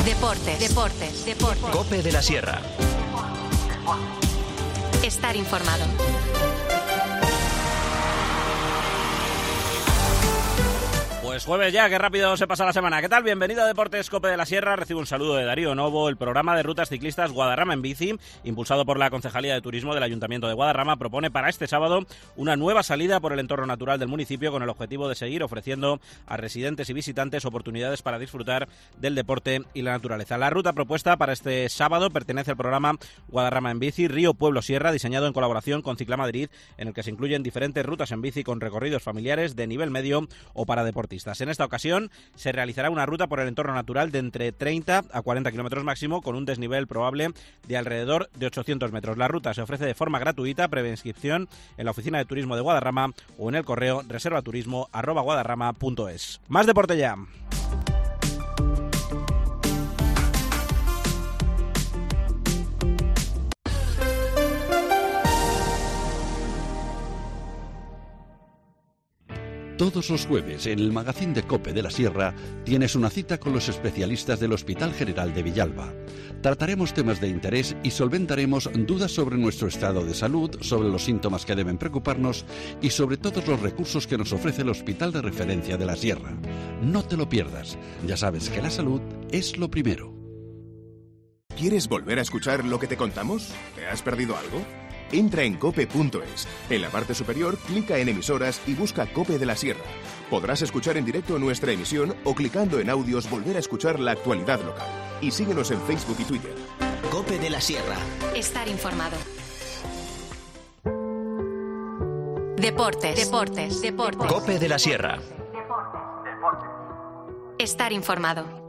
Deportes. COPE de la Sierra. Estar informado. Pues jueves ya, qué rápido se pasa la semana. ¿Qué tal? Bienvenido a Deportes COPE de la Sierra. Recibo un saludo de Darío Novo. El programa de rutas ciclistas Guadarrama en Bici, impulsado por la Concejalía de Turismo del Ayuntamiento de Guadarrama, propone para este sábado una nueva salida por el entorno natural del municipio con el objetivo de seguir ofreciendo a residentes y visitantes oportunidades para disfrutar del deporte y la naturaleza. La ruta propuesta para este sábado pertenece al programa Guadarrama en Bici, Río Pueblo Sierra, diseñado en colaboración con Ciclamadrid, en el que se incluyen diferentes rutas en bici con recorridos familiares de nivel medio o para deportistas. En esta ocasión se realizará una ruta por el entorno natural de entre 30 a 40 kilómetros máximo, con un desnivel probable de alrededor de 800 metros. La ruta se ofrece de forma gratuita, previa inscripción en la Oficina de Turismo de Guadarrama o en el correo reservaturismo@guadarrama.es. Más deporte ya. Todos los jueves, en el magazín de COPE de la Sierra, tienes una cita con los especialistas del Hospital General de Villalba. Trataremos temas de interés y solventaremos dudas sobre nuestro estado de salud, sobre los síntomas que deben preocuparnos y sobre todos los recursos que nos ofrece el Hospital de Referencia de la Sierra. No te lo pierdas. Ya sabes que la salud es lo primero. ¿Quieres volver a escuchar lo que te contamos? ¿Te has perdido algo? Entra en cope.es. En la parte superior, clica en emisoras y busca COPE de la Sierra. Podrás escuchar en directo nuestra emisión o clicando en audios volver a escuchar la actualidad local. Y síguenos en Facebook y Twitter. COPE de la Sierra. Estar informado. Deportes. COPE de la Sierra. Estar informado.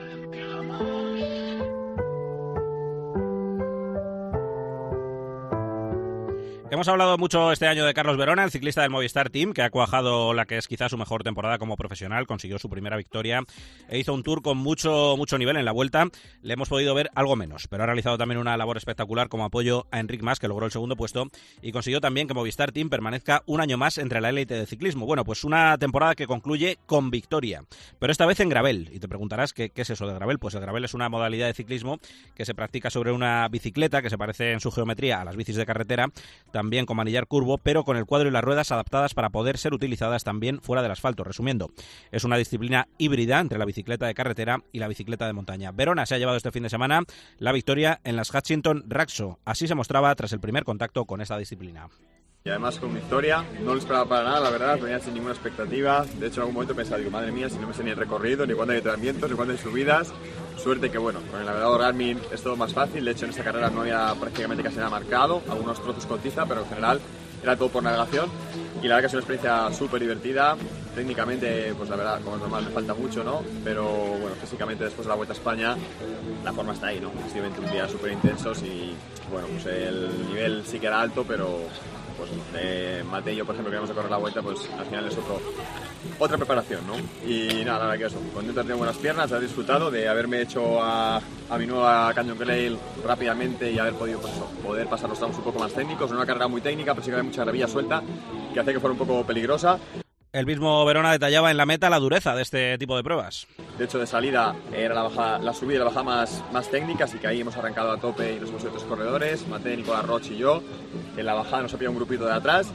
Hemos hablado mucho este año de Carlos Verona, el ciclista del Movistar Team, que ha cuajado la que es quizás su mejor temporada como profesional, consiguió su primera victoria e hizo un tour con mucho nivel en la Vuelta. Le hemos podido ver algo menos, pero ha realizado también una labor espectacular como apoyo a Enric Mas, que logró el segundo puesto, y consiguió también que Movistar Team permanezca un año más entre la élite del ciclismo. Bueno, pues una temporada que concluye con victoria, pero esta vez en gravel. Y te preguntarás ¿qué es eso de gravel? Pues el gravel es una modalidad de ciclismo que se practica sobre una bicicleta que se parece en su geometría a las bicis de carretera, también con manillar curvo, pero con el cuadro y las ruedas adaptadas para poder ser utilizadas también fuera del asfalto. Resumiendo, es una disciplina híbrida entre la bicicleta de carretera y la bicicleta de montaña. Verona se ha llevado este fin de semana la victoria en las Hutchinson Raxo. Así se mostraba tras el primer contacto con esta disciplina. Y además con victoria, no lo esperaba para nada, la verdad, venía sin ninguna expectativa. De hecho, en algún momento pensaba, madre mía, si no me sé ni el recorrido, ni cuándo hay entrenamientos, ni cuándo hay subidas. Suerte que, bueno, con el navegador Garmin es todo más fácil. De hecho, en esta carrera no había prácticamente casi nada marcado, algunos trozos con tiza, pero en general era todo por navegación. Y la verdad que es una experiencia súper divertida. Técnicamente, pues la verdad, como es normal, me falta mucho, ¿no? Pero bueno, físicamente después de la Vuelta a España, la forma está ahí, ¿no? Estoy 21 días súper intensos y, bueno, pues el nivel sí que era alto, pero pues Mate y yo, por ejemplo, que vamos a correr la Vuelta, pues al final es otra preparación, ¿no? Y nada, la verdad que eso, contento de tener buenas piernas, de haber disfrutado, de haberme hecho a mi nueva Canyon Trail rápidamente y haber podido, pues eso, poder pasar los tramos un poco más técnicos. En una carrera muy técnica, pero sí que había mucha gravilla suelta, que hace que fuera un poco peligrosa. El mismo Verona detallaba en la meta la dureza de este tipo de pruebas. De hecho, de salida era la subida y la bajada más técnica, así que ahí hemos arrancado a tope y nos hemos ido 3 corredores, Mate, Nicolás Roch y yo. En la bajada nos ha pillado un grupito de atrás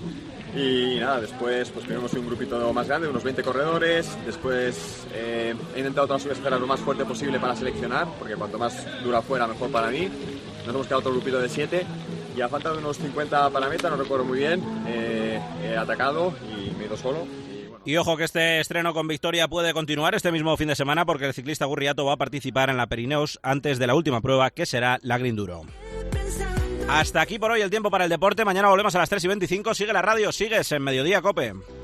y nada, después pues primero hemos sido un grupito más grande, unos 20 corredores. Después he intentado todas las subidas lo más fuerte posible para seleccionar, porque cuanto más dura fuera, mejor para mí. Nos hemos quedado otro grupito de 7 y a falta de unos 50 para meta, no recuerdo muy bien, he atacado y me he ido solo. Y ojo que este estreno con victoria puede continuar este mismo fin de semana, porque el ciclista Gurriato va a participar en la Pirineos antes de la última prueba, que será la Green Duro. Hasta aquí por hoy el tiempo para el deporte. Mañana volvemos a las 3:25. Sigue la radio, sigues en Mediodía COPE.